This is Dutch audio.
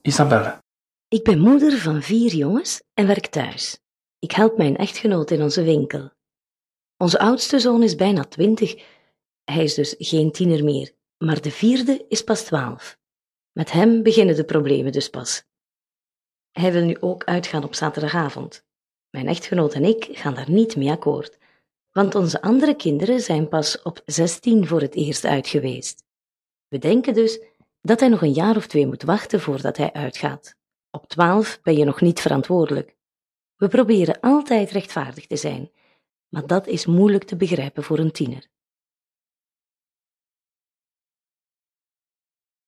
Isabelle. Ik ben moeder van 4 jongens en werk thuis. Ik help mijn echtgenoot in onze winkel. Onze oudste zoon is bijna 20. Hij is dus geen tiener meer, maar de 4e is pas 12. Met hem beginnen de problemen dus pas. Hij wil nu ook uitgaan op zaterdagavond. Mijn echtgenoot en ik gaan daar niet mee akkoord, want onze andere kinderen zijn pas op 16 voor het eerst uit geweest. We denken dus dat hij nog een jaar of 2 moet wachten voordat hij uitgaat. Op 12 ben je nog niet verantwoordelijk. We proberen altijd rechtvaardig te zijn, maar dat is moeilijk te begrijpen voor een tiener.